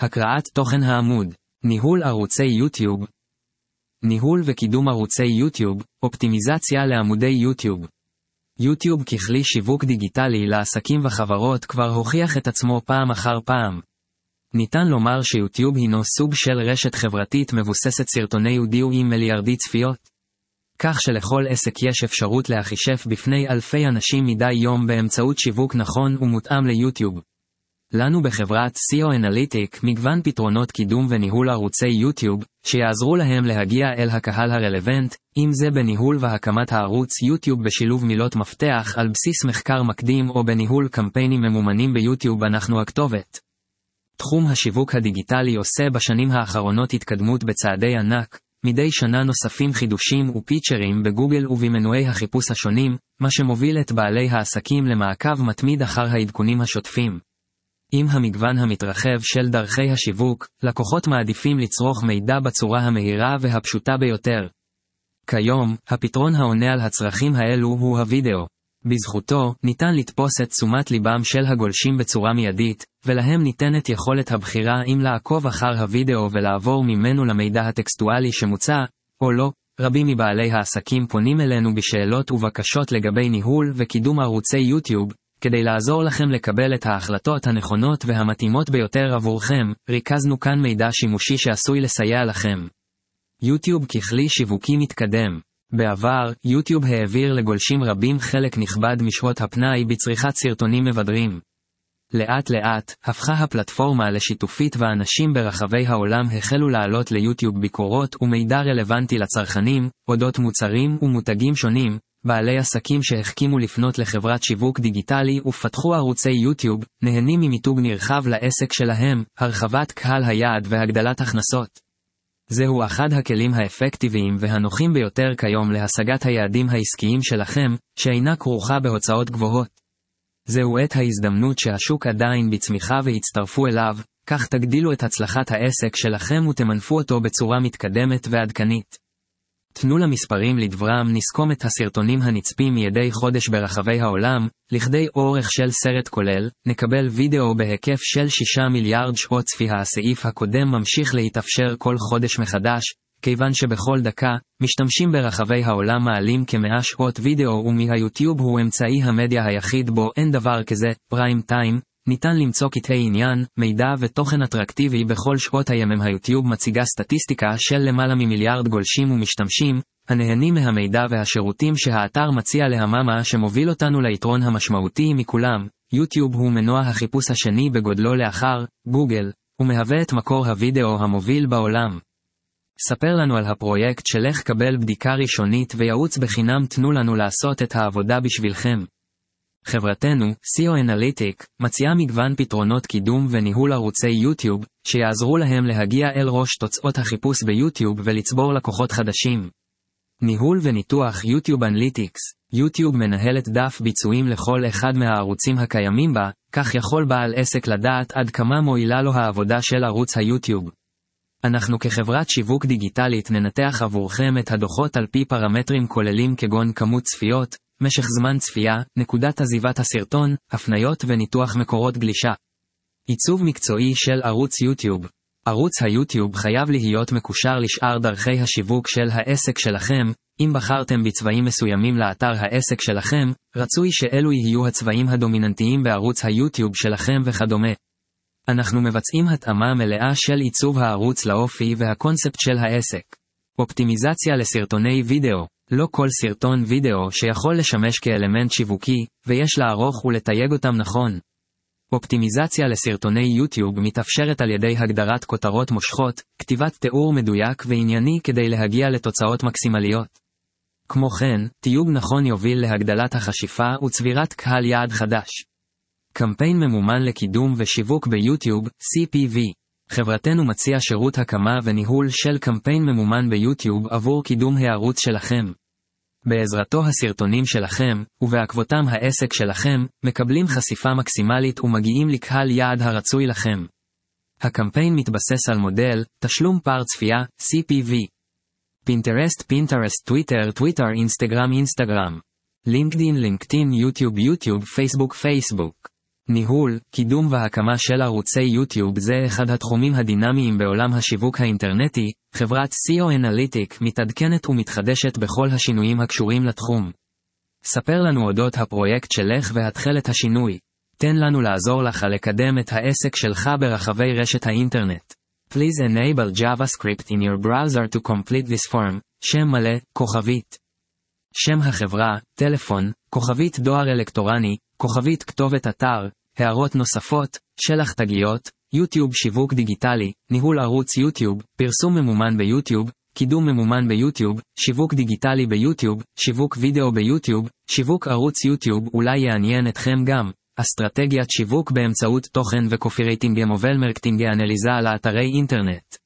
הקראת תוכן העמוד. ניהול ערוצי יוטיוב. ניהול וקידום ערוצי יוטיוב, אופטימיזציה לעמודי יוטיוב. יוטיוב ככלי שיווק דיגיטלי לעסקים וחברות כבר הוכיח את עצמו פעם אחר פעם. ניתן לומר שיוטיוב הינו סוג של רשת חברתית מבוססת סרטוני אודיו עם מיליארדי צפיות. כך שלכל עסק יש אפשרות להחישף בפני אלפי אנשים מדי יום באמצעות שיווק נכון ומותאם ליוטיוב. לנו בחברת SEO Analytics מגוון פתרונות קידום וניהול ערוצי יוטיוב, שיעזרו להם להגיע אל הקהל הרלוונט, אם זה בניהול והקמת הערוץ יוטיוב בשילוב מילות מפתח על בסיס מחקר מקדים או בניהול קמפיינים ממומנים ביוטיוב. אנחנו הכתובת. תחום השיווק הדיגיטלי עושה בשנים האחרונות התקדמות בצעדי ענק, מדי שנה נוספים חידושים ופיצ'רים בגוגל ובמנועי החיפוש השונים, מה שמוביל את בעלי העסקים למעקב מתמיד אחר העדכונים השוטפים. עם המגוון המתרחב של דרכי השיווק, לקוחות מעדיפים לצרוך מידע בצורה המהירה והפשוטה ביותר. כיום, הפתרון העונה על הצרכים האלו הוא הוידאו. בזכותו, ניתן לתפוס את תשומת ליבם של הגולשים בצורה מיידית, ולהם ניתנת יכולת הבחירה אם לעקוב אחר הוידאו ולעבור ממנו למידע הטקסטואלי שמוצע, או לא. רבים מבעלי העסקים פונים אלינו בשאלות ובקשות לגבי ניהול וקידום ערוצי יוטיוב, כדי לעזור לכם לקבל את ההחלטות הנכונות והמתאימות ביותר עבורכם. ריכזנו כאן מידע שימושי שעשוי לסייע לכם. יוטיוב ככלי שיווקי מתקדם. בעבר, יוטיוב העביר לגולשים רבים חלק נכבד משעות הפנאי בצריכת סרטונים מבדרים. לאט לאט, הפכה הפלטפורמה לשיתופית ואנשים ברחבי העולם החלו לעלות ליוטיוב ביקורות ומידע רלוונטי לצרכנים, אודות מוצרים ומותגים שונים. בעלי עסקים שהחכימו לפנות לחברת שיווק דיגיטלי ופתחו ערוצי יוטיוב, נהנים ממיתוג נרחב לעסק שלהם, הרחבת קהל היעד והגדלת הכנסות. זהו אחד הכלים האפקטיביים והנוחים ביותר כיום להשגת היעדים העסקיים שלכם, שאינה כרוכה בהוצאות גבוהות. זהו עת ההזדמנות שהשוק עדיין בצמיחה והצטרפו אליו, כך תגדילו את הצלחת העסק שלכם ותמנפו אותו בצורה מתקדמת ועדכנית. תנו למספרים לדברם. נסכום את הסרטונים הנצפים מידי חודש ברחבי העולם, לכדי אורך של סרט כולל, נקבל וידאו בהיקף של 6 מיליארד שעות צפייה. הסעיף הקודם ממשיך להתאפשר כל חודש מחדש, כיוון שבכל דקה, משתמשים ברחבי העולם מעלים כ100 שעות וידאו ומהיוטיוב הוא אמצעי המדיה היחיד בו אין דבר כזה, פריים טיים. ניתן למצוא קטעי עניין, מידע ותוכן אטרקטיבי בכל שעות היממה. היוטיוב מציגה סטטיסטיקה של למעלה ממיליארד גולשים ומשתמשים, הנהנים מהמידע והשירותים שהאתר מציע להממה שמוביל אותנו ליתרון המשמעותי מכולם. יוטיוב הוא מנוע החיפוש השני בגודלו לאחר גוגל, ומהווה את מקור הוידאו המוביל בעולם. ספר לנו על הפרויקט שלך, קבל בדיקה ראשונית וייעוץ בחינם. תנו לנו לעשות את העבודה בשבילכם. חברתנו, SEO Analytics, מציעה מגוון פתרונות קידום וניהול ערוצי יוטיוב, שיעזרו להם להגיע אל ראש תוצאות החיפוש ביוטיוב ולצבור לקוחות חדשים. ניהול וניתוח יוטיוב Analytics. יוטיוב מנהלת דף ביצועים לכל אחד מהערוצים הקיימים בה, כך יכול בעל עסק לדעת עד כמה מועילה לו העבודה של ערוץ היוטיוב. אנחנו כחברת שיווק דיגיטלית ננתח עבורכם את הדוחות על פי פרמטרים כוללים כגון כמות צפיות, משך זמן צפייה, נקודת עזיבת הסרטון, הפניות וניתוח מקורות גלישה. עיצוב מקצועי של ערוץ יוטיוב. ערוץ היוטיוב חייב להיות מקושר לשאר דרכי השיווק של העסק שלכם. אם בחרתם בצבעים מסוימים לאתר העסק שלכם, רצוי שאלו יהיו הצבעים הדומיננטיים בערוץ היוטיוב שלכם וכדומה. אנחנו מבצעים התאמה מלאה של עיצוב הערוץ לאופי והקונספט של העסק. אופטימיזציה לסרטוני וידאו. לא כל סרטון וידאו שיכול לשמש כאלמנט שיווקי, ויש לערוך ולתייג אותם נכון. אופטימיזציה לסרטוני יוטיוב מתאפשרת על ידי הגדרת כותרות מושכות, כתיבת תיאור מדויק וענייני כדי להגיע לתוצאות מקסימליות. כמו כן, תיוג נכון יוביל להגדלת החשיפה וצבירת קהל יעד חדש. קמפיין ממומן לקידום ושיווק ביוטיוב, CPV. חברתנו מציע שירות הקמה וניהול של קמפיין ממומן ביוטיוב עבור קידום הערוץ שלכם. בעזרתו הסרטונים שלכם, ובעקבותם העסק שלכם, מקבלים חשיפה מקסימלית ומגיעים לקהל יעד הרצוי לכם. הקמפיין מתבסס על מודל, תשלום פר צפייה, CPV. פינטרסט, טוויטר, אינסטגרם, לינקדין, יוטיוב, פייסבוק. ניהול, קידום והקמה של ערוצי יוטיוב זה אחד התחומים הדינמיים בעולם השיווק האינטרנטי. חברת SEO Analytics מתעדכנת ומתחדשת בכל השינויים הקשורים לתחום. ספר לנו אודות הפרויקט שלך והתחל את השינוי. תן לנו לעזור לך לקדם את העסק שלך ברחבי רשת האינטרנט. Please enable JavaScript in your browser to complete this form. שם מלא, כוכבית. שם החברה, טלפון, כוכבית דואר אלקטורני, כוכבית כתובת אתר, הערות נוספות, שלח תגיות, יוטיוב שיווק דיגיטלי, ניהול ערוץ יוטיוב, פרסום ממומן ביוטיוב, קידום ממומן ביוטיוב, שיווק דיגיטלי ביוטיוב, שיווק וידאו ביוטיוב, שיווק ערוץ יוטיוב אולי יעניין אתכם גם. אסטרטגיית שיווק באמצעות תוכן וקופירייטינג מובל מרקטינג אנליזה על האתרי אינטרנט.